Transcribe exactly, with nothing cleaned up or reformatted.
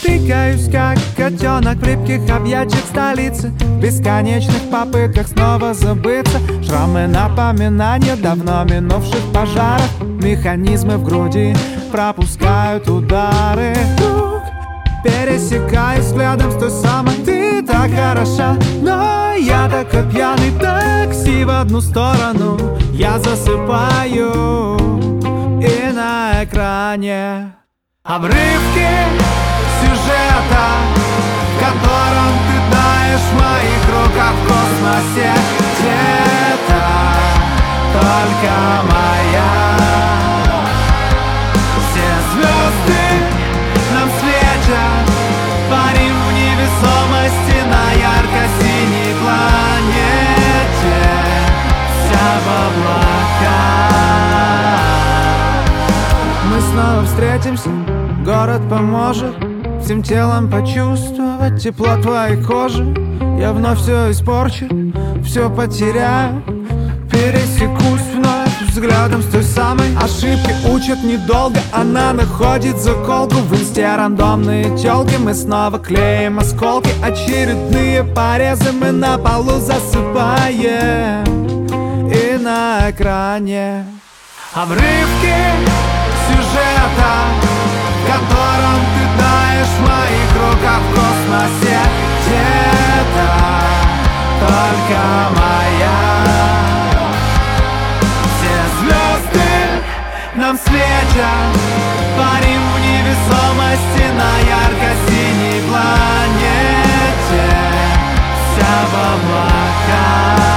Тыкаюсь, как котенок в липких объятиях столицы, в бесконечных попытках снова забыться. Шрамы напоминания давно минувших пожаров, механизмы в груди пропускают удары. Вдруг пересекаюсь взглядом с той самой. Ты так хороша, но я такой пьяный. Такси в одну сторону, я засыпаю, и на экране обрывки сюжета, в котором ты таешь в моих руках в космосе. Где-то только моя. Все звезды нам светят, парим в невесомости на ярко-синей планете, вся в облаках. Мы снова встретимся, город поможет всем телом почувствовать тепло твоей кожи. Я вновь все испорчу, все потеряю, пересекусь вновь взглядом с той самой. Ошибки учат недолго, она находит заколку в инсте. Рандомные тёлки, мы снова клеим осколки, очередные порезы мы на полу засыпаем, и на экране обрывки сюжета, в котором ты таешь в моих руках в космосе. Где-то только моя. Все звезды нам светят, парим в невесомости на ярко-синей планете, вся в облаках.